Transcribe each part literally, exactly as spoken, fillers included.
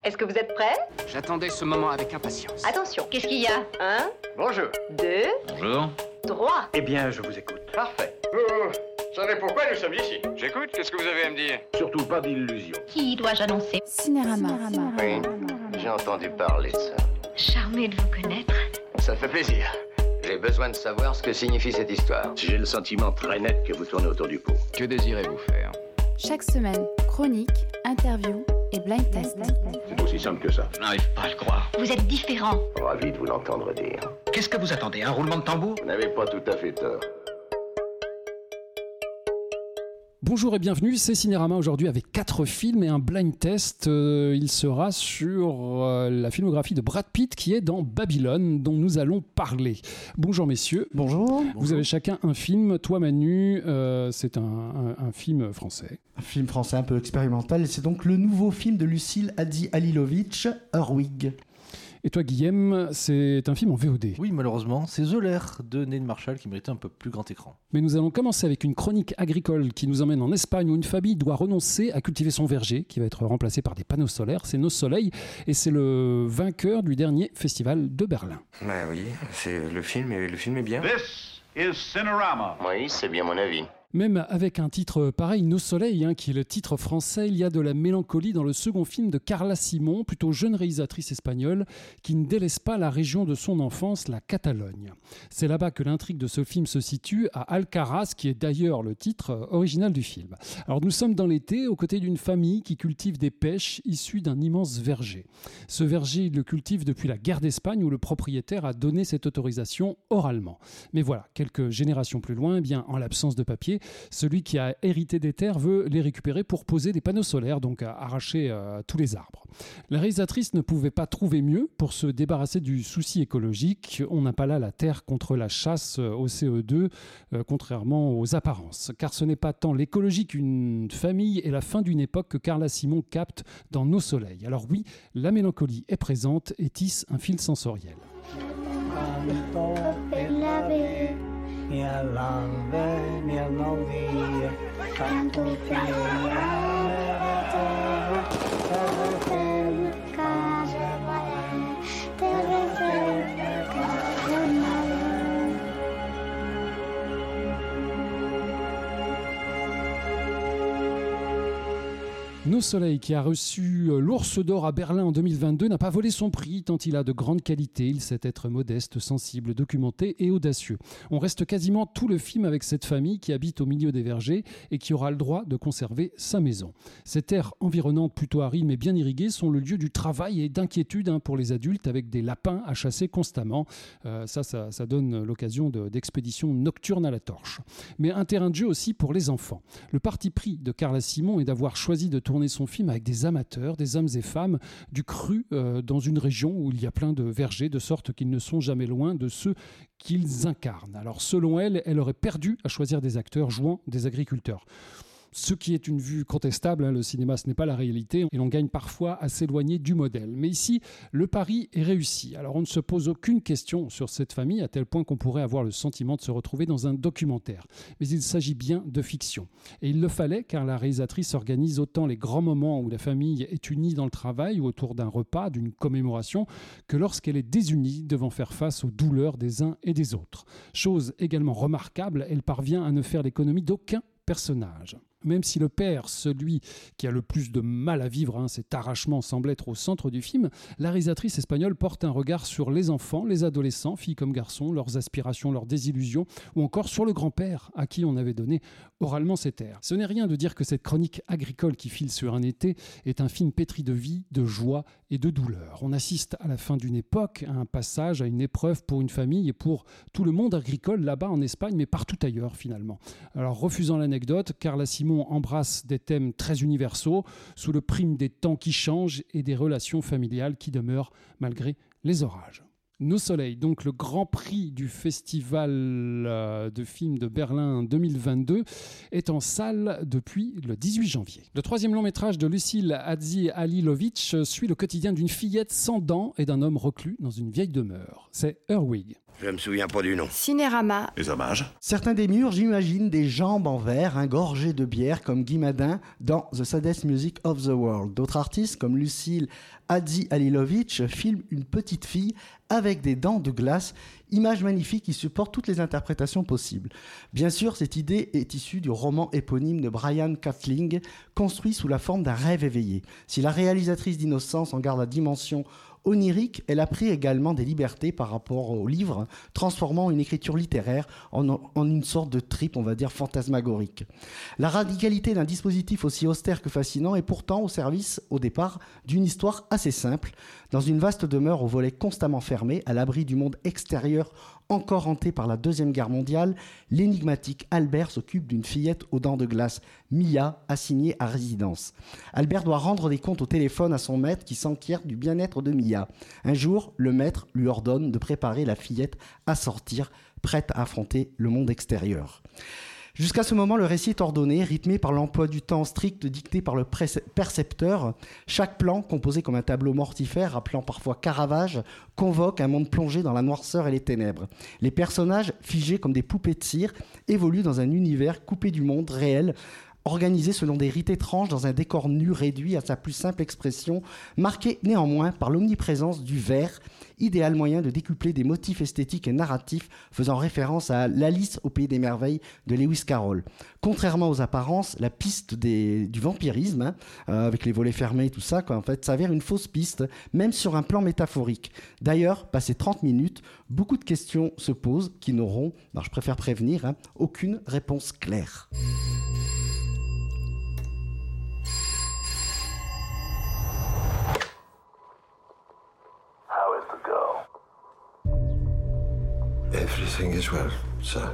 Est-ce que vous êtes prêts? J'attendais ce moment avec impatience. Attention, qu'est-ce qu'il y a? Un, Bonjour. deux, Bonjour. trois. Eh bien, je vous écoute. Parfait. Vous savez pourquoi nous sommes ici? J'écoute, qu'est-ce que vous avez à me dire? Surtout pas d'illusions. Qui dois-je annoncer? Cinérama. Oui, j'ai entendu parler de ça. Charmé de vous connaître. Ça fait plaisir. J'ai besoin de savoir ce que signifie cette histoire. J'ai le sentiment très net que vous tournez autour du pot. Que désirez-vous faire? Chaque semaine, chronique, interview et blind test. C'est aussi simple que ça. Je n'arrive pas à le croire. Vous êtes différent. Ravi de vous l'entendre dire. Qu'est-ce que vous attendez? Un roulement de tambour? Vous n'avez pas tout à fait tort. Bonjour et bienvenue, c'est Cinérama aujourd'hui avec quatre films et un blind test. Euh, il sera sur euh, la filmographie de Brad Pitt qui est dans Babylone dont nous allons parler. Bonjour messieurs. Bonjour. Vous avez chacun un film. Toi Manu, euh, c'est un, un, un film français. Un film français un peu expérimental et c'est donc le nouveau film de Lucille Hadji-Halilovic, Erwig. Et toi Guillaume, c'est un film en V O D. Oui, malheureusement, c'est The Lair de Neil Marshall qui méritait un peu plus grand écran. Mais nous allons commencer avec une chronique agricole qui nous emmène en Espagne où une famille doit renoncer à cultiver son verger qui va être remplacé par des panneaux solaires. C'est Nos Soleils et c'est le vainqueur du dernier festival de Berlin. Bah oui, c'est le film et le film est bien. This is Cinerama. Oui, c'est bien mon avis. Même avec un titre pareil, Nos Soleils, hein, qui est le titre français, il y a de la mélancolie dans le second film de Carla Simón, plutôt jeune réalisatrice espagnole, qui ne délaisse pas la région de son enfance, la Catalogne. C'est là-bas que l'intrigue de ce film se situe, à Alcaraz, qui est d'ailleurs le titre original du film. Alors nous sommes dans l'été, aux côtés d'une famille qui cultive des pêches issues d'un immense verger. Ce verger, il le cultive depuis la guerre d'Espagne, où le propriétaire a donné cette autorisation oralement. Mais voilà, quelques générations plus loin, eh bien, en l'absence de papier, celui qui a hérité des terres veut les récupérer pour poser des panneaux solaires, donc à arracher euh, tous les arbres. La réalisatrice ne pouvait pas trouver mieux pour se débarrasser du souci écologique. On n'a pas là la terre contre la chasse au C O deux, euh, contrairement aux apparences. Car ce n'est pas tant l'écologie qu'une famille et la fin d'une époque que Carla Simón capte dans Nos Soleils. Alors oui, la mélancolie est présente et tisse un fil sensoriel. Mi all'albe, mi all'ovia, canto fiera, terra, terra ferma, casa mare, terra ferma, casa mare. Nos Soleils, qui a reçu l'Ours d'Or à Berlin en deux mille vingt-deux, n'a pas volé son prix tant il a de grandes qualités. Il sait être modeste, sensible, documenté et audacieux. On reste quasiment tout le film avec cette famille qui habite au milieu des vergers et qui aura le droit de conserver sa maison. Ces terres environnantes plutôt arides mais bien irriguées sont le lieu du travail et d'inquiétude hein, pour les adultes avec des lapins à chasser constamment. Euh, ça, ça, ça donne l'occasion de, d'expéditions nocturnes à la torche. Mais un terrain de jeu aussi pour les enfants. Le parti pris de Carla Simón est d'avoir choisi de tourner son film avec des amateurs, des hommes et femmes du cru euh, dans une région où il y a plein de vergers, de sorte qu'ils ne sont jamais loin de ceux qu'ils incarnent. Alors selon elle, elle aurait perdu à choisir des acteurs jouant des agriculteurs. Ce qui est une vue contestable, hein, le cinéma ce n'est pas la réalité et l'on gagne parfois à s'éloigner du modèle. Mais ici, le pari est réussi. Alors on ne se pose aucune question sur cette famille à tel point qu'on pourrait avoir le sentiment de se retrouver dans un documentaire. Mais il s'agit bien de fiction. Et il le fallait car la réalisatrice organise autant les grands moments où la famille est unie dans le travail ou autour d'un repas, d'une commémoration, que lorsqu'elle est désunie devant faire face aux douleurs des uns et des autres. Chose également remarquable, elle parvient à ne faire l'économie d'aucun personnage. Même si le père, celui qui a le plus de mal à vivre, hein, cet arrachement semble être au centre du film, la réalisatrice espagnole porte un regard sur les enfants, les adolescents, filles comme garçons, leurs aspirations, leurs désillusions, ou encore sur le grand-père à qui on avait donné oralement ses terres. Ce n'est rien de dire que cette chronique agricole qui file sur un été est un film pétri de vie, de joie et de douleur. On assiste à la fin d'une époque, à un passage, à une épreuve pour une famille et pour tout le monde agricole là-bas en Espagne, mais partout ailleurs finalement. Alors refusant l'anecdote, Carla Simón embrasse des thèmes très universaux sous le prime des temps qui changent et des relations familiales qui demeurent malgré les orages. Nos Soleils, donc le grand prix du festival de films de Berlin deux mille vingt-deux, est en salle depuis le dix-huit janvier. Le troisième long métrage de Lucille Hadji-Halilovic suit le quotidien d'une fillette sans dents et d'un homme reclus dans une vieille demeure. C'est Erwig. Je me souviens pas du nom. Cinérama. Les hommages. Certains des murs, j'imagine des jambes en verre, ingorgées de bière comme Guy Madin dans The Saddest Music of the World. D'autres artistes comme Lucille Adi Halilovic filme une petite fille avec des dents de glace, image magnifique qui supporte toutes les interprétations possibles. Bien sûr, cette idée est issue du roman éponyme de Brian Catling, construit sous la forme d'un rêve éveillé. Si la réalisatrice d'Innocence en garde la dimension onirique, elle a pris également des libertés par rapport au livre, transformant une écriture littéraire en, en une sorte de trip, on va dire, fantasmagorique. La radicalité d'un dispositif aussi austère que fascinant est pourtant au service, au départ, d'une histoire assez simple. Dans une vaste demeure aux volets constamment fermés, à l'abri du monde extérieur encore hanté par la Deuxième Guerre mondiale, l'énigmatique Albert s'occupe d'une fillette aux dents de glace, Mia, assignée à résidence. Albert doit rendre des comptes au téléphone à son maître qui s'enquiert du bien-être de Mia. Un jour, le maître lui ordonne de préparer la fillette à sortir, prête à affronter le monde extérieur. Jusqu'à ce moment, le récit est ordonné, rythmé par l'emploi du temps strict dicté par le percepteur. Chaque plan, composé comme un tableau mortifère, appelant parfois Caravage, convoque un monde plongé dans la noirceur et les ténèbres. Les personnages, figés comme des poupées de cire, évoluent dans un univers coupé du monde réel, organisé selon des rites étranges dans un décor nu réduit à sa plus simple expression, marqué néanmoins par l'omniprésence du vert, idéal moyen de décupler des motifs esthétiques et narratifs faisant référence à l'Alice au pays des merveilles de Lewis Carroll. Contrairement aux apparences, la piste des, du vampirisme, hein, euh, avec les volets fermés et tout ça, quoi, en fait, s'avère une fausse piste, même sur un plan métaphorique. D'ailleurs, passé trente minutes, beaucoup de questions se posent qui n'auront, alors je préfère prévenir, hein, aucune réponse claire. Everything is well, sir.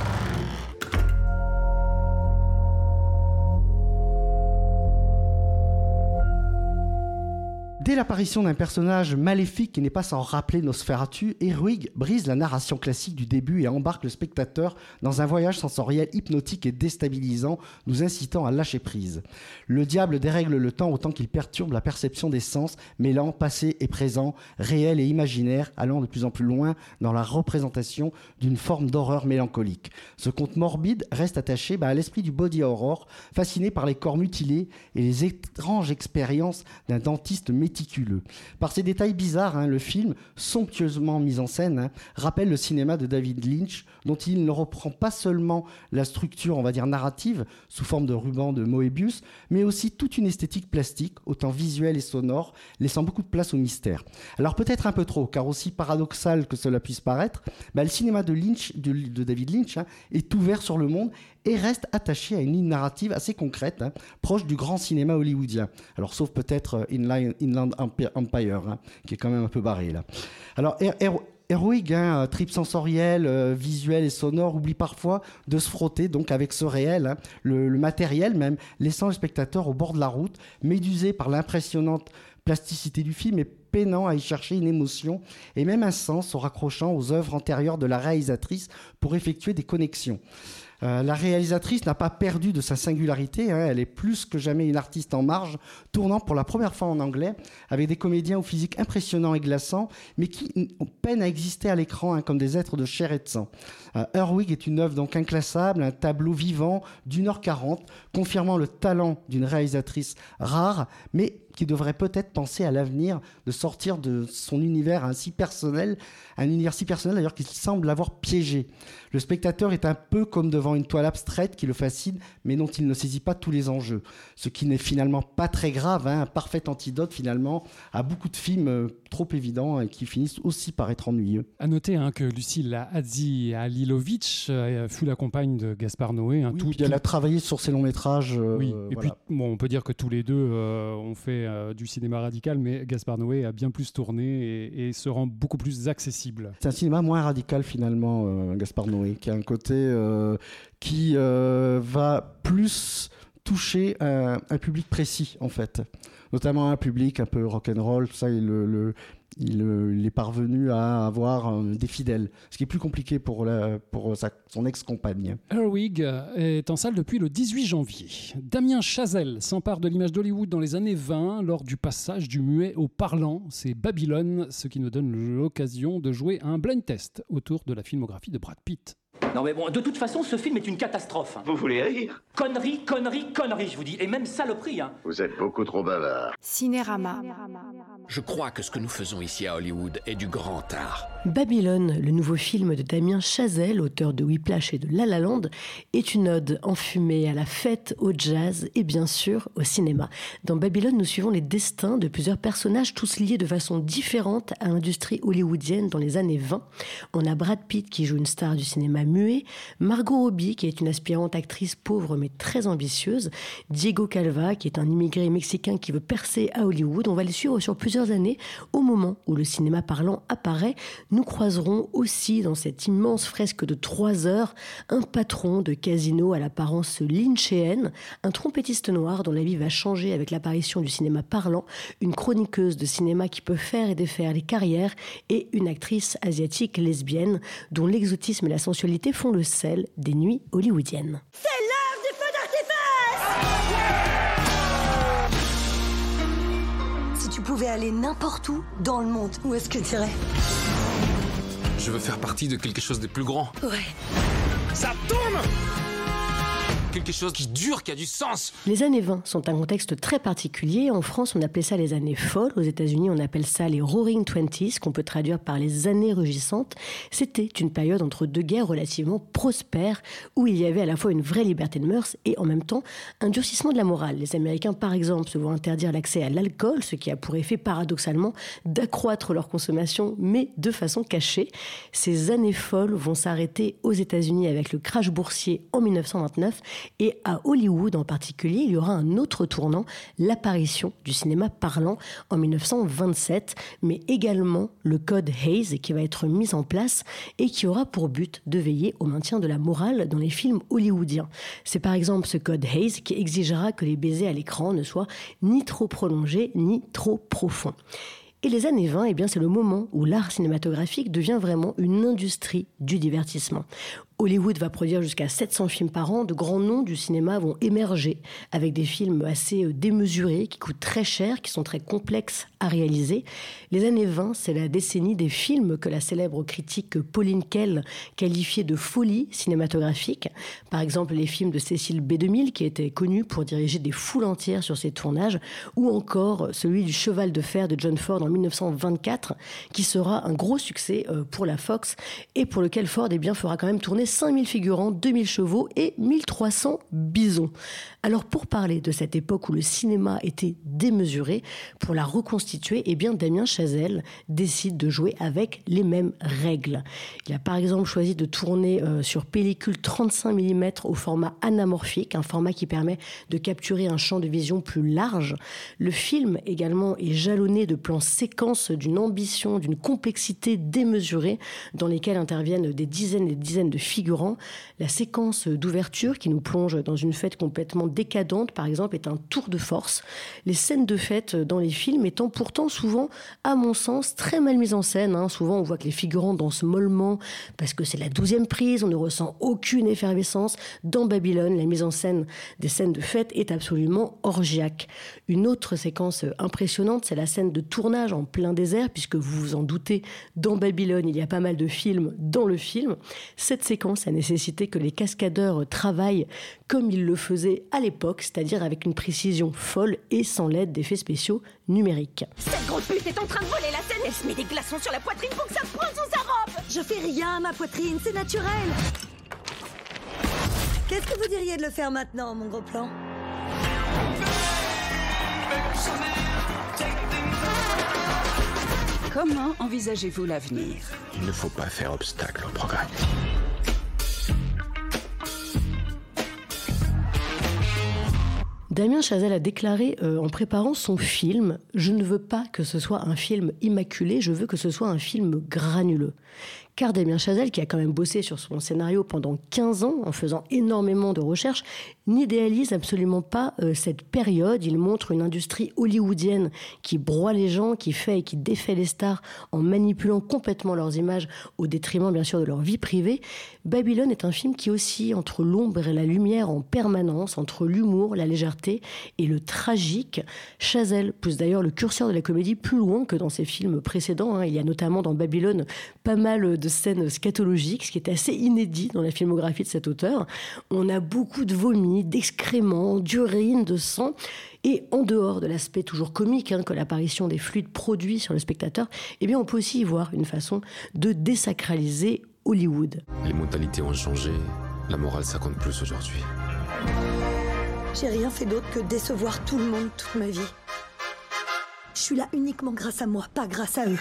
Dès l'apparition d'un personnage maléfique qui n'est pas sans rappeler Nosferatu, Ehrwig brise la narration classique du début et embarque le spectateur dans un voyage sensoriel hypnotique et déstabilisant, nous incitant à lâcher prise. Le diable dérègle le temps autant qu'il perturbe la perception des sens, mêlant passé et présent, réel et imaginaire, allant de plus en plus loin dans la représentation d'une forme d'horreur mélancolique. Ce conte morbide reste attaché bah, à l'esprit du body horror, fasciné par les corps mutilés et les étranges expériences d'un dentiste méticuleux. Par ces détails bizarres, hein, le film, somptueusement mis en scène, hein, rappelle le cinéma de David Lynch, dont il ne reprend pas seulement la structure, on va dire, narrative, sous forme de ruban de Moebius, mais aussi toute une esthétique plastique, autant visuelle et sonore, laissant beaucoup de place au mystère. Alors peut-être un peu trop, car aussi paradoxal que cela puisse paraître, bah, le cinéma de, Lynch, de, de David Lynch hein, est ouvert sur le monde et reste attaché à une ligne narrative assez concrète, hein, proche du grand cinéma hollywoodien. Alors sauf peut-être Inland, Inland Empire, hein, qui est quand même un peu barré là. Alors er, er, Ehrwig, hein, trip sensoriel, euh, visuel et sonore, oublie parfois de se frotter donc avec ce réel, hein, le, le matériel même, laissant le spectateur au bord de la route, médusé par l'impressionnante plasticité du film et peinant à y chercher une émotion et même un sens en raccrochant aux œuvres antérieures de la réalisatrice pour effectuer des connexions. Euh, la réalisatrice n'a pas perdu de sa singularité, hein, elle est plus que jamais une artiste en marge, tournant pour la première fois en anglais, avec des comédiens au physique impressionnant et glaçant, mais qui peinent à exister à l'écran hein, comme des êtres de chair et de sang. Euh, Ehrwig est une œuvre donc inclassable, un tableau vivant d'une heure quarante, confirmant le talent d'une réalisatrice rare, mais qui devrait peut-être penser à l'avenir de sortir de son univers hein, si personnel, un univers si personnel d'ailleurs qu'il semble l'avoir piégé. Le spectateur est un peu comme devant une toile abstraite qui le fascine, mais dont il ne saisit pas tous les enjeux. Ce qui n'est finalement pas très grave, hein, un parfait antidote finalement à beaucoup de films euh, trop évidents et qui finissent aussi par être ennuyeux. À noter hein, que Lucille Hadzi Halilovic euh, fut la compagne de Gaspard Noé. Hein, oui, tout, puis elle a travaillé sur ses longs métrages. Euh, oui, et voilà. puis bon, on peut dire que tous les deux euh, ont fait euh, du cinéma radical, mais Gaspard Noé a bien plus tourné et, et se rend beaucoup plus accessible. C'est un cinéma moins radical finalement, euh, Gaspard Noé, qui a un côté euh, qui euh, va plus toucher un, un public précis en fait, notamment un public un peu rock'n'roll, tout ça, il, le, il, il est parvenu à avoir euh, des fidèles, ce qui est plus compliqué pour, la, pour sa, son ex-compagne. Ehrwig est en salle depuis le dix-huit janvier. Damien Chazelle s'empare de l'image d'Hollywood dans les années vingt lors du passage du muet au parlant. C'est Babylone, ce qui nous donne l'occasion de jouer à un blind test autour de la filmographie de Brad Pitt. Non mais bon, de toute façon, ce film est une catastrophe. Vous voulez rire? Connerie, connerie, connerie, je vous dis. Et même saloperie, hein. Vous êtes beaucoup trop bavard. Cinérama. Je crois que ce que nous faisons ici à Hollywood est du grand art. Babylone, le nouveau film de Damien Chazelle, auteur de Whiplash et de La La Land, est une ode enfumée à la fête, au jazz et bien sûr au cinéma. Dans Babylone, nous suivons les destins de plusieurs personnages, tous liés de façon différente à l'industrie hollywoodienne dans les années vingt. On a Brad Pitt qui joue une star du cinéma muet, Margot Robbie qui est une aspirante actrice pauvre mais très ambitieuse, Diego Calva qui est un immigré mexicain qui veut percer à Hollywood. On va les suivre sur plusieurs années. Au moment où le cinéma parlant apparaît, nous croiserons aussi dans cette immense fresque de trois heures un patron de casino à l'apparence lynchéenne, un trompettiste noir dont la vie va changer avec l'apparition du cinéma parlant, une chroniqueuse de cinéma qui peut faire et défaire les carrières et une actrice asiatique lesbienne dont l'exotisme et la sensualité font le sel des nuits hollywoodiennes. C'est l'heure du feu d'artifice! Si tu pouvais aller n'importe où dans le monde, où est-ce que tu irais? Je veux faire partie de quelque chose de plus grand. Ouais. Ça tourne! Quelque chose qui dure, qui a du sens. Les années vingt sont un contexte très particulier. En France, on appelait ça les années folles. Aux États-Unis, on appelle ça les Roaring Twenties, qu'on peut traduire par les années rugissantes. C'était une période entre deux guerres relativement prospère, où il y avait à la fois une vraie liberté de mœurs et en même temps un durcissement de la morale. Les Américains, par exemple, se voient interdire l'accès à l'alcool, ce qui a pour effet paradoxalement d'accroître leur consommation, mais de façon cachée. Ces années folles vont s'arrêter aux États-Unis avec le crash boursier en dix-neuf cent vingt-neuf. Et à Hollywood en particulier, il y aura un autre tournant, l'apparition du cinéma parlant en dix-neuf cent vingt-sept, mais également le code Hays qui va être mis en place et qui aura pour but de veiller au maintien de la morale dans les films hollywoodiens. C'est par exemple ce code Hays qui exigera que les baisers à l'écran ne soient ni trop prolongés ni trop profonds. Et les années vingt, eh bien, c'est le moment où l'art cinématographique devient vraiment une industrie du divertissement. Hollywood va produire jusqu'à sept cents films par an. De grands noms du cinéma vont émerger avec des films assez démesurés, qui coûtent très cher, qui sont très complexes à réaliser. Les années vingt, c'est la décennie des films que la célèbre critique Pauline Kael qualifiait de folie cinématographique. Par exemple, les films de Cécile B deux mille, qui était connue pour diriger des foules entières sur ses tournages, ou encore celui du Cheval de fer de John Ford en dix-neuf cent vingt-quatre, qui sera un gros succès pour la Fox et pour lequel Ford eh bien, fera quand même tourner cinq mille figurants, deux mille chevaux et mille trois cents bisons. Alors pour parler de cette époque où le cinéma était démesuré, pour la reconstituer, eh bien Damien Chazelle décide de jouer avec les mêmes règles. Il a par exemple choisi de tourner euh, sur pellicule trente-cinq millimètres au format anamorphique, un format qui permet de capturer un champ de vision plus large. Le film également est jalonné de plans séquences d'une ambition, d'une complexité démesurée dans lesquelles interviennent des dizaines et des dizaines de figurants. La séquence d'ouverture qui nous plonge dans une fête complètement décadente, par exemple, est un tour de force. Les scènes de fête dans les films étant pourtant souvent, à mon sens, très mal mises en scène. Hein. Souvent, on voit que les figurants dansent mollement parce que c'est la douzième prise, on ne ressent aucune effervescence. Dans Babylone, la mise en scène des scènes de fête est absolument orgiaque. Une autre séquence impressionnante, c'est la scène de tournage en plein désert, puisque vous vous en doutez, dans Babylone, il y a pas mal de films dans le film. Cette séquence a nécessité que les cascadeurs travaillent comme ils le faisaient à l'époque, c'est-à-dire avec une précision folle et sans l'aide d'effets spéciaux numériques. Cette grosse pute est en train de voler la scène. Elle se met des glaçons sur la poitrine pour que ça pointe sous sa robe. Je fais rien à ma poitrine, c'est naturel. Qu'est-ce que vous diriez de le faire maintenant, mon gros plan? Comment envisagez-vous l'avenir? Il ne faut pas faire obstacle au progrès. Damien Chazelle a déclaré euh, en préparant son film « Je ne veux pas que ce soit un film immaculé, je veux que ce soit un film granuleux ». Car Damien Chazelle, qui a quand même bossé sur son scénario pendant quinze ans, en faisant énormément de recherches, n'idéalise absolument pas euh, cette période. Il montre une industrie hollywoodienne qui broie les gens, qui fait et qui défait les stars en manipulant complètement leurs images au détriment, bien sûr, de leur vie privée. Babylone est un film qui oscille entre l'ombre et la lumière en permanence, entre l'humour, la légèreté et le tragique. Chazelle pousse d'ailleurs le curseur de la comédie plus loin que dans ses films précédents. Hein. Il y a notamment dans Babylone pas mal de de scènes scatologiques, ce qui est assez inédit dans la filmographie de cet auteur. On a beaucoup de vomi, d'excréments, d'urine, de sang. Et en dehors de l'aspect toujours comique hein, que l'apparition des fluides produit sur le spectateur, eh bien on peut aussi y voir une façon de désacraliser Hollywood. Les mentalités ont changé, la morale ça compte plus aujourd'hui. J'ai rien fait d'autre que décevoir tout le monde toute ma vie. Je suis là uniquement grâce à moi, pas grâce à eux.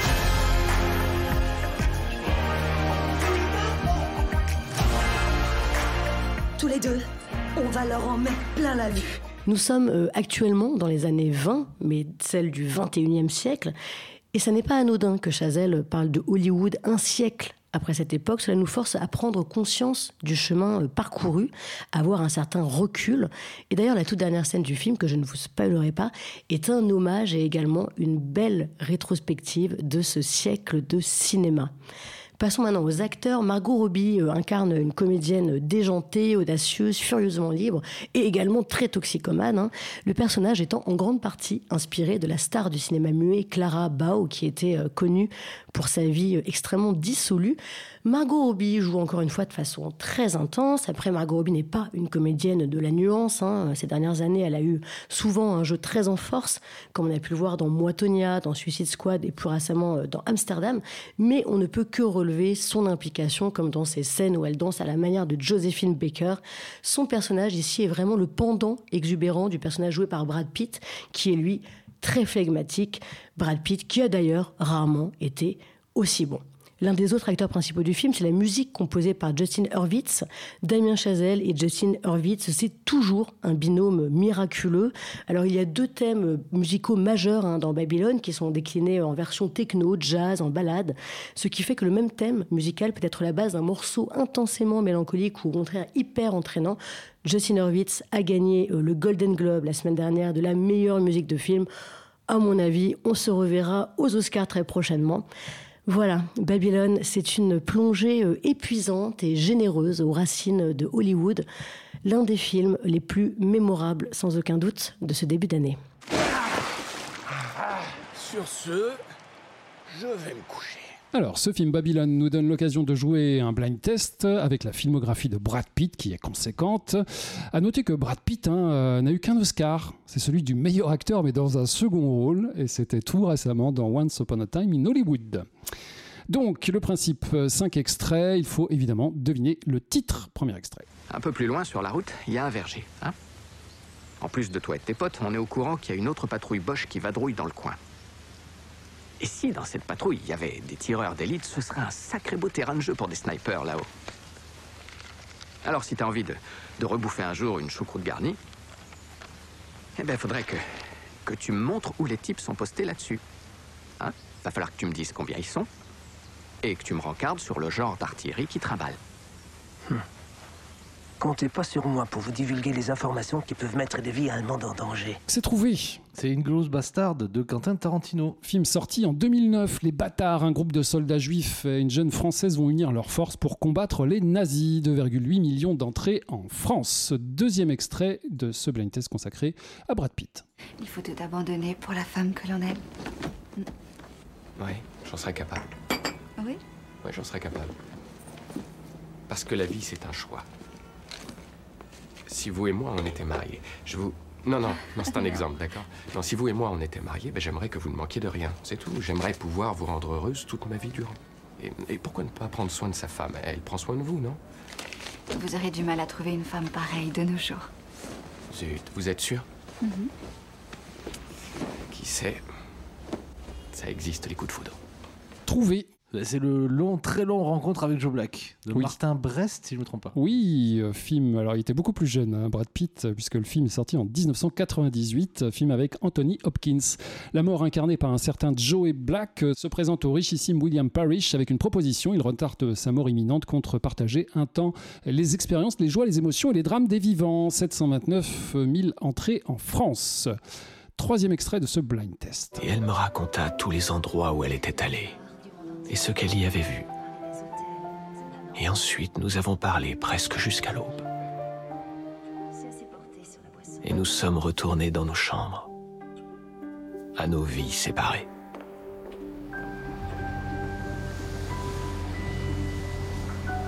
Tous les deux, on va leur en mettre plein la vue. Nous sommes euh, actuellement dans les années vingt, mais celles du vingt et unième siècle. Et ça n'est pas anodin que Chazelle parle de Hollywood un siècle après cette époque. Cela nous force à prendre conscience du chemin euh, parcouru, à avoir un certain recul. Et d'ailleurs, la toute dernière scène du film, que je ne vous spoilerai pas, est un hommage et également une belle rétrospective de ce siècle de cinéma. Passons maintenant aux acteurs. Margot Robbie euh, incarne une comédienne déjantée, audacieuse, furieusement libre et également très toxicomane. Hein. Le personnage étant en grande partie inspiré de la star du cinéma muet Clara Bow, qui était euh, connue pour sa vie euh, extrêmement dissolue. Margot Robbie joue encore une fois de façon très intense. Après, Margot Robbie n'est pas une comédienne de la nuance. Hein. Ces dernières années, elle a eu souvent un jeu très en force, comme on a pu le voir dans Moi, Tonya, dans Suicide Squad et plus récemment dans Amsterdam. Mais on ne peut que relever son implication, comme dans ces scènes où elle danse à la manière de Josephine Baker. Son personnage ici est vraiment le pendant exubérant du personnage joué par Brad Pitt, qui est lui très flegmatique. Brad Pitt, qui a d'ailleurs rarement été aussi bon. L'un des autres acteurs principaux du film, c'est la musique composée par Justin Hurwitz. Damien Chazelle et Justin Hurwitz, c'est toujours un binôme miraculeux. Alors, il y a deux thèmes musicaux majeurs hein, dans Babylone qui sont déclinés en version techno, jazz, en ballade. Ce qui fait que le même thème musical peut être la base d'un morceau intensément mélancolique ou au contraire hyper entraînant. Justin Hurwitz a gagné le Golden Globe la semaine dernière de la meilleure musique de film. À mon avis, on se reverra aux Oscars très prochainement. Voilà, Babylone, c'est une plongée épuisante et généreuse aux racines de Hollywood, l'un des films les plus mémorables, sans aucun doute, de ce début d'année. Sur ce, je vais me coucher. Alors, ce film Babylone nous donne l'occasion de jouer un blind test avec la filmographie de Brad Pitt, qui est conséquente. À noter que Brad Pitt hein, euh, n'a eu qu'un Oscar. C'est celui du meilleur acteur, mais dans un second rôle. Et c'était tout récemment dans Once Upon a Time in Hollywood. Donc, le principe, cinq extraits. Il faut évidemment deviner le titre. Premier extrait. Un peu plus loin, sur la route, il y a un verger. Hein en plus de toi et de tes potes, on est au courant qu'il y a une autre patrouille Bosch qui vadrouille dans le coin. Et si dans cette patrouille, il y avait des tireurs d'élite, ce serait un sacré beau terrain de jeu pour des snipers là-haut. Alors si t'as envie de, de rebouffer un jour une choucroute garnie, eh ben faudrait que, que tu me montres où les types sont postés là-dessus. Hein? Va falloir que tu me dises combien ils sont et que tu me rencardes sur le genre d'artillerie qui trimballe. Hmm. Comptez pas sur moi pour vous divulguer les informations qui peuvent mettre des vies allemandes en danger. C'est trouvé. C'est Inglourious Basterds de Quentin Tarantino. Film sorti en deux mille neuf. Les Bâtards, un groupe de soldats juifs et une jeune française vont unir leurs forces pour combattre les nazis. deux virgule huit millions d'entrées en France. Deuxième extrait de ce blind test consacré à Brad Pitt. Il faut tout abandonner pour la femme que l'on aime. Oui, j'en serais capable. Oui ? Oui, j'en serais capable. Parce que la vie, c'est un choix. Si vous et moi, on était mariés, je vous... Non, non, non, c'est un exemple, d'accord ? Non, si vous et moi, on était mariés, ben, j'aimerais que vous ne manquiez de rien, c'est tout. J'aimerais pouvoir vous rendre heureuse toute ma vie durant. Et, et pourquoi ne pas prendre soin de sa femme ? Elle prend soin de vous, non ? Vous aurez du mal à trouver une femme pareille de nos jours. Zut, vous êtes sûr ? Mm-hmm. Qui sait ? Ça existe, les coups de foudre. Trouvé. C'est le long, très long rencontre avec Joe Black, de oui. Martin Brest, si je ne me trompe pas. Oui, euh, film. Alors, il était beaucoup plus jeune, hein, Brad Pitt, puisque le film est sorti en dix-neuf cent quatre-vingt-dix-huit, film avec Anthony Hopkins. La mort incarnée par un certain Joe Black euh, se présente au richissime William Parrish avec une proposition. Il retarde sa mort imminente contre partager un temps les expériences, les joies, les émotions et les drames des vivants. sept cent vingt-neuf mille entrées en France. Troisième extrait de ce blind test. Et elle me raconta tous les endroits où elle était allée et ce qu'elle y avait vu. Et ensuite, nous avons parlé presque jusqu'à l'aube. Et nous sommes retournés dans nos chambres, à nos vies séparées.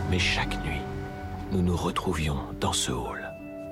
Mais chaque nuit, nous nous retrouvions dans ce hall.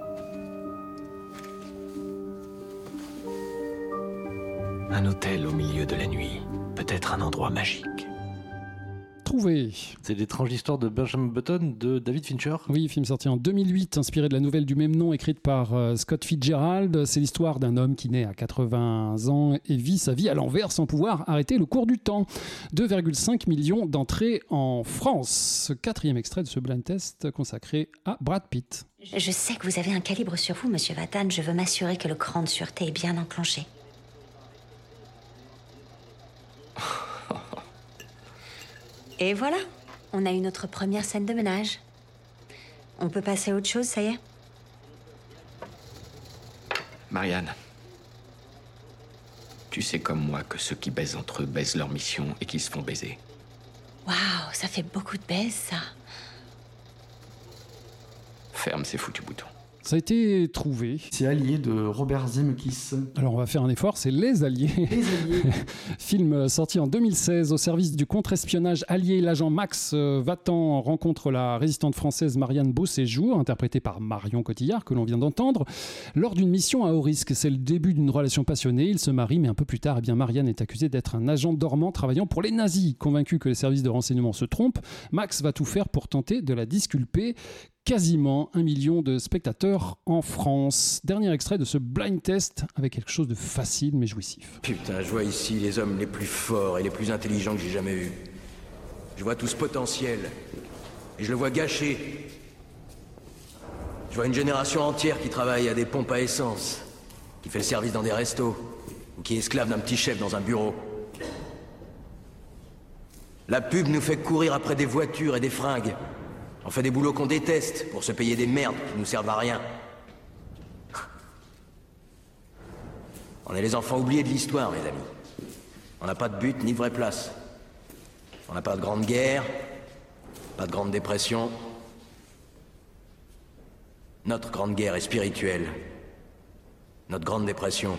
Un hôtel au milieu de la nuit, peut-être un endroit magique. Trouvé. C'est l'étrange histoire de Benjamin Button de David Fincher. Oui, film sorti en deux mille huit, inspiré de la nouvelle du même nom écrite par euh, Scott Fitzgerald. C'est l'histoire d'un homme qui naît à quatre-vingts ans et vit sa vie à l'envers sans pouvoir arrêter le cours du temps. deux virgule cinq millions d'entrées en France. Quatrième extrait de ce blind test consacré à Brad Pitt. Je sais que vous avez un calibre sur vous, monsieur Vatan. Je veux m'assurer que le cran de sûreté est bien enclenché. Et voilà, on a eu notre première scène de ménage. On peut passer à autre chose, ça y est? Marianne, tu sais comme moi que ceux qui baisent entre eux baisent leur mission et qui se font baiser. Waouh, ça fait beaucoup de baises, ça. Ferme ces foutus boutons. Ça a été trouvé. C'est Alliés de Robert Zemeckis. Alors on va faire un effort, c'est Les Alliés. Les Alliés. Film sorti en deux mille seize au service du contre-espionnage allié. L'agent Max euh, Vatan rencontre la résistante française Marianne Beauséjour, interprétée par Marion Cotillard, que l'on vient d'entendre, lors d'une mission à haut risque. C'est le début d'une relation passionnée. Ils se marient, mais un peu plus tard, eh bien, Marianne est accusée d'être un agent dormant travaillant pour les nazis. Convaincu que les services de renseignement se trompent, Max va tout faire pour tenter de la disculper. Quasiment un million de spectateurs en France. Dernier extrait de ce blind test avec quelque chose de facile mais jouissif. Putain, je vois ici les hommes les plus forts et les plus intelligents que j'ai jamais vus. Je vois tout ce potentiel. Et je le vois gâché. Je vois une génération entière qui travaille à des pompes à essence, qui fait le service dans des restos, ou qui est esclave d'un petit chef dans un bureau. La pub nous fait courir après des voitures et des fringues. On fait des boulots qu'on déteste pour se payer des merdes qui nous servent à rien. On est les enfants oubliés de l'histoire, mes amis. On n'a pas de but ni vraie place. On n'a pas de grande guerre, pas de grande dépression. Notre grande guerre est spirituelle. Notre grande dépression,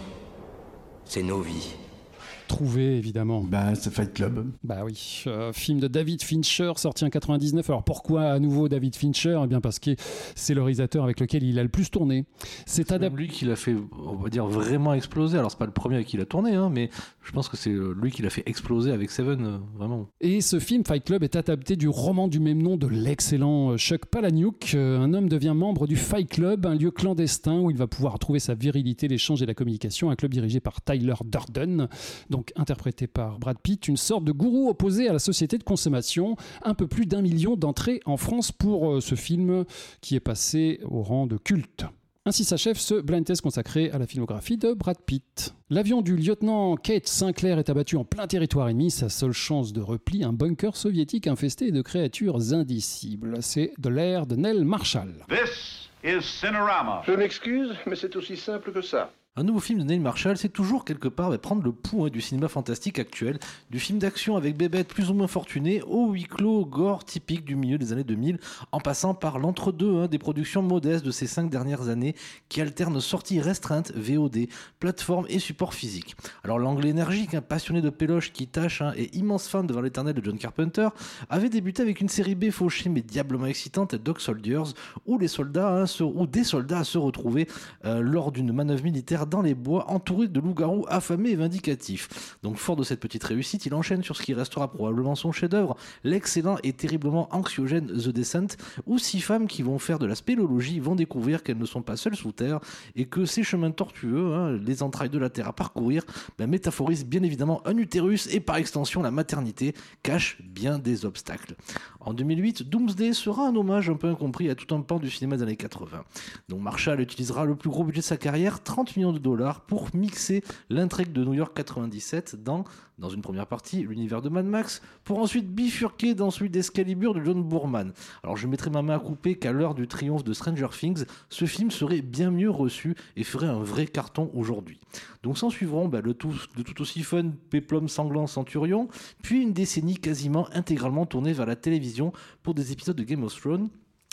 c'est nos vies. Trouvé, évidemment. Bah, c'est Fight Club. Bah oui, euh, film de David Fincher, sorti en quatre-vingt-dix-neuf. Alors pourquoi à nouveau David Fincher? Eh bien parce que c'est le réalisateur avec lequel il a le plus tourné. C'est adap- lui qui l'a fait, on va dire, vraiment exploser. Alors c'est pas le premier avec qui il a tourné, hein, mais je pense que c'est lui qui l'a fait exploser avec Seven, euh, vraiment. Et ce film, Fight Club, est adapté du roman du même nom de l'excellent Chuck Palahniuk. Euh, un homme devient membre du Fight Club, un lieu clandestin où il va pouvoir trouver sa virilité, l'échange et la communication. Un club dirigé par Tyler Durden, donc interprété par Brad Pitt, une sorte de gourou opposé à la société de consommation. Un peu plus d'un million d'entrées en France pour euh, ce film qui est passé au rang de culte. Ainsi s'achève ce blind test consacré à la filmographie de Brad Pitt. L'avion du lieutenant Kate Sinclair est abattu en plein territoire ennemi. Sa seule chance de repli, un bunker soviétique infesté de créatures indicibles. C'est de l'ère de Neil Marshall. This is Cinerama. Je m'excuse, mais c'est aussi simple que ça. Un nouveau film de Neil Marshall, c'est toujours quelque part bah, prendre le pouls hein, du cinéma fantastique actuel, du film d'action avec bébêtes plus ou moins fortunées, au huis clos gore typique du milieu des années deux mille, en passant par l'entre-deux hein, des productions modestes de ces cinq dernières années qui alternent sorties restreintes, V O D, plateforme et support physique. Alors l'anglais énergique, hein, passionné de péloche qui tâche hein, et immense fan devant l'éternel de John Carpenter, avait débuté avec une série B fauchée mais diablement excitante, Dog Soldiers, où, les soldats, hein, se, où des soldats se retrouvaient euh, lors d'une manœuvre militaire dans les bois, entouré de loups-garous affamés et vindicatifs. Donc fort de cette petite réussite, il enchaîne sur ce qui restera probablement son chef-d'œuvre, l'excellent et terriblement anxiogène The Descent, où six femmes qui vont faire de la spéléologie vont découvrir qu'elles ne sont pas seules sous terre et que ces chemins tortueux, hein, les entrailles de la terre à parcourir, ben, métaphorisent bien évidemment un utérus et par extension la maternité cachent bien des obstacles. En deux mille huit, Doomsday sera un hommage un peu incompris à tout un pan du cinéma des années quatre-vingts. Donc Marshall utilisera le plus gros budget de sa carrière, trente millions de dollars, pour mixer l'intrigue de New York quatre-vingt-dix-sept dans, dans une première partie, l'univers de Mad Max, pour ensuite bifurquer dans celui d'Excalibur de John Boorman. Alors je mettrai ma main à couper qu'à l'heure du triomphe de Stranger Things, ce film serait bien mieux reçu et ferait un vrai carton aujourd'hui. Donc s'en suivront bah, le, tout, le tout aussi fun Péplum sanglant Centurion, puis une décennie quasiment intégralement tournée vers la télévision pour des épisodes de Game of Thrones,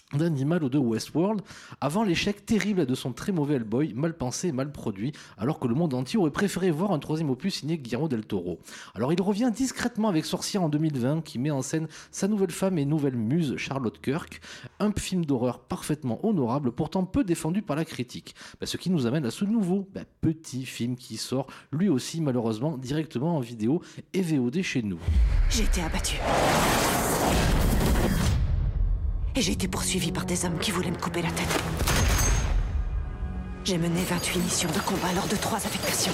d'Animal ou de Westworld, avant l'échec terrible de son très mauvais Hellboy, mal pensé et mal produit, alors que le monde entier aurait préféré voir un troisième opus signé Guillermo del Toro. Alors il revient discrètement avec Sorcière en deux mille vingt, qui met en scène sa nouvelle femme et nouvelle muse, Charlotte Kirk, un film d'horreur parfaitement honorable, pourtant peu défendu par la critique. Bah, ce qui nous amène à ce nouveau bah, petit film qui sort, lui aussi malheureusement, directement en vidéo et V O D chez nous. J'ai été abattu. Et j'ai été poursuivi par des hommes qui voulaient me couper la tête. J'ai mené vingt-huit missions de combat lors de trois affectations.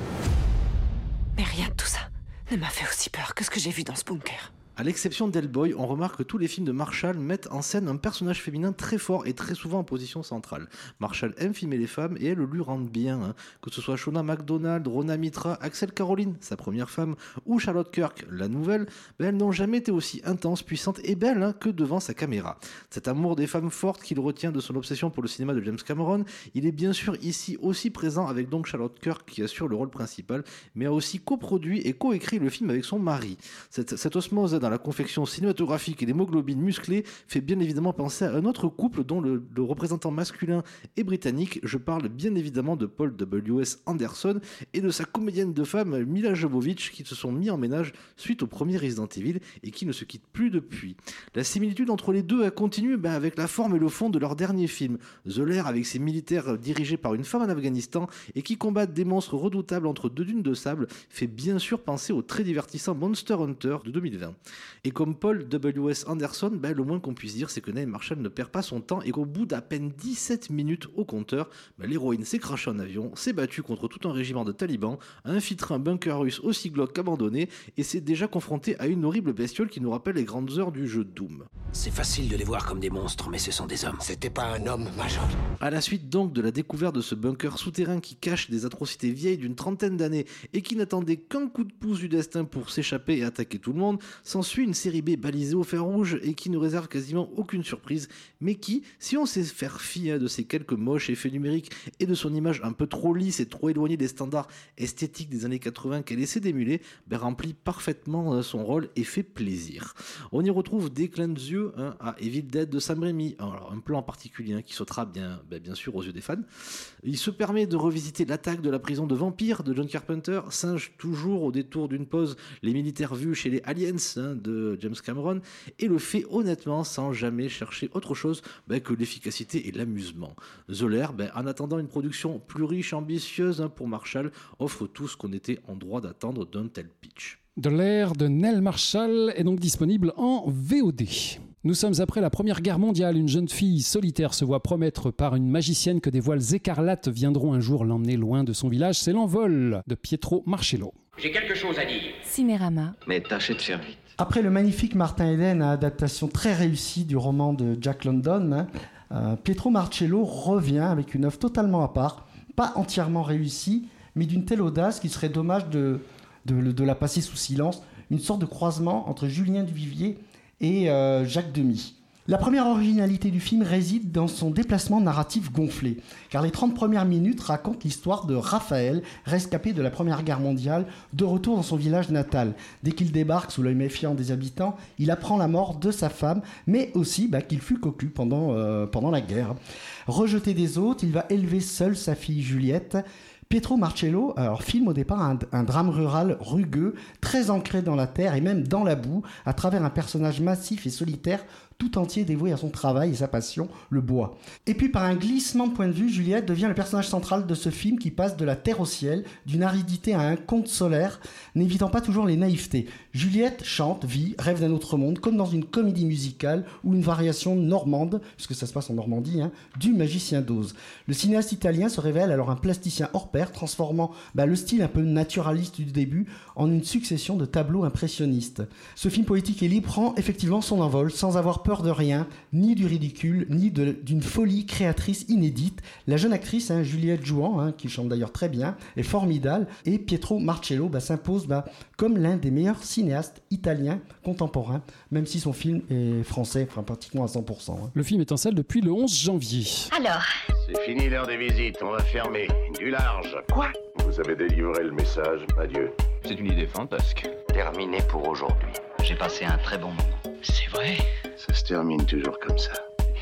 Mais rien de tout ça ne m'a fait aussi peur que ce que j'ai vu dans ce bunker. À l'exception d'Hellboy, on remarque que tous les films de Marshall mettent en scène un personnage féminin très fort et très souvent en position centrale. Marshall aime filmer les femmes et elles lui rendent bien, hein. Que ce soit Shona MacDonald, Rona Mitra, Axel Caroline, sa première femme, ou Charlotte Kirk, la nouvelle, ben elles n'ont jamais été aussi intenses, puissantes et belles hein, que devant sa caméra. Cet amour des femmes fortes qu'il retient de son obsession pour le cinéma de James Cameron, il est bien sûr ici aussi présent avec donc Charlotte Kirk qui assure le rôle principal, mais a aussi coproduit et coécrit le film avec son mari. Cette, cette osmose dans la confection cinématographique et l'hémoglobine musclée fait bien évidemment penser à un autre couple dont le, le représentant masculin est britannique. Je parle bien évidemment de Paul W S Anderson et de sa comédienne de femme Mila Jovovich qui se sont mis en ménage suite au premier Resident Evil et qui ne se quittent plus depuis. La similitude entre les deux a continué ben, avec la forme et le fond de leur dernier film. The Lair, avec ses militaires dirigés par une femme en Afghanistan et qui combattent des monstres redoutables entre deux dunes de sable, fait bien sûr penser au très divertissant Monster Hunter de deux mille vingt. Et comme Paul W S Anderson, ben, le moins qu'on puisse dire, c'est que Naomi Marshall ne perd pas son temps et qu'au bout d'à peine dix-sept minutes au compteur, ben, l'héroïne s'est crachée en avion, s'est battue contre tout un régiment de talibans, a infiltré un bunker russe aussi glauque qu'abandonné et s'est déjà confrontée à une horrible bestiole qui nous rappelle les grandes heures du jeu Doom. C'est facile de les voir comme des monstres, mais ce sont des hommes. C'était pas un homme, Major. À la suite donc de la découverte de ce bunker souterrain qui cache des atrocités vieilles d'une trentaine d'années et qui n'attendait qu'un coup de pouce du destin pour s'échapper et attaquer tout le monde, s'ensuit une série B balisée au fer rouge et qui ne réserve quasiment aucune surprise, mais qui, si on sait faire fi hein, de ses quelques moches effets numériques et de son image un peu trop lisse et trop éloignée des standards esthétiques des années quatre-vingts qu'elle essaie d'émuler, ben, remplit parfaitement son rôle et fait plaisir. On y retrouve des clins d'yeux hein, à Evil Dead de Sam Raimi, alors un plan en particulier hein, qui sautera bien, ben, bien sûr aux yeux des fans. Il se permet de revisiter l'attaque de la prison de vampires de John Carpenter, singe toujours au détour d'une pause les militaires vus chez les Aliens hein, de James Cameron, et le fait honnêtement sans jamais chercher autre chose ben, que l'efficacité et l'amusement. The Lair, ben, en attendant une production plus riche et ambitieuse hein, pour Marshall, offre tout ce qu'on était en droit d'attendre d'un tel pitch. The Lair de Neil Marshall est donc disponible en V O D. Nous sommes après la Première Guerre mondiale. Une jeune fille solitaire se voit promettre par une magicienne que des voiles écarlates viendront un jour l'emmener loin de son village. C'est l'envol de Pietro Marcello. J'ai quelque chose à dire. Cinérama. Mais tâchez de faire vite. Après le magnifique Martin Eden, adaptation très réussie du roman de Jack London, hein, euh, Pietro Marcello revient avec une œuvre totalement à part, pas entièrement réussie, mais d'une telle audace qu'il serait dommage de, de, de la passer sous silence. Une sorte de croisement entre Julien Duvivier et euh, Jacques Demy. La première originalité du film réside dans son déplacement narratif gonflé, car les trente premières minutes racontent l'histoire de Raphaël, rescapé de la Première Guerre mondiale, de retour dans son village natal. Dès qu'il débarque sous l'œil méfiant des habitants, il apprend la mort de sa femme, mais aussi bah, qu'il fut cocu pendant, euh, pendant la guerre. Rejeté des autres, il va élever seul sa fille Juliette. Pietro Marcello alors, filme au départ un, un drame rural rugueux, très ancré dans la terre et même dans la boue, à travers un personnage massif et solitaire, tout entier dévoué à son travail et sa passion, le bois. Et puis par un glissement de point de vue, Juliette devient le personnage central de ce film qui passe de la terre au ciel, d'une aridité à un conte solaire, n'évitant pas toujours les naïvetés. Juliette chante, vit, rêve d'un autre monde, comme dans une comédie musicale ou une variation normande, puisque ça se passe en Normandie, hein, du Magicien d'Oz. Le cinéaste italien se révèle alors un plasticien hors pair, transformant bah, le style un peu naturaliste du début en une succession de tableaux impressionnistes. Ce film poétique et libre prend effectivement son envol, sans avoir peur de rien, ni du ridicule, ni de, d'une folie créatrice inédite. La jeune actrice, hein, Juliette Jouan, hein, qui chante d'ailleurs très bien, est formidable, et Pietro Marcello bah, s'impose bah, comme l'un des meilleurs cinéastes italiens contemporains, même si son film est français, enfin, pratiquement à cent pour cent. Hein. Le film est en salle depuis le onze janvier. Alors ? C'est fini l'heure des visites, on va fermer. Du large. Quoi ? Vous avez délivré le message, adieu. C'est une idée fantasque. Terminé pour aujourd'hui. J'ai passé un très bon moment. C'est vrai. Ça se termine toujours comme ça.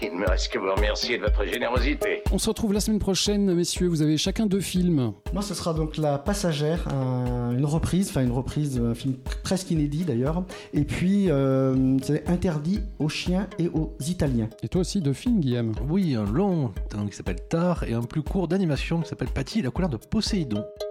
Il ne me reste que vous remercier de votre générosité. On se retrouve la semaine prochaine, messieurs. Vous avez chacun deux films. Moi, ce sera donc La Passagère, un- une reprise, enfin une reprise, un film presque inédit d'ailleurs. Et puis, euh, c'est Interdit aux chiens et aux Italiens. Et toi aussi, deux films, Guillaume. Oui, un long un qui s'appelle Tar et un plus court d'animation qui s'appelle Patty et la couleur de Poséidon.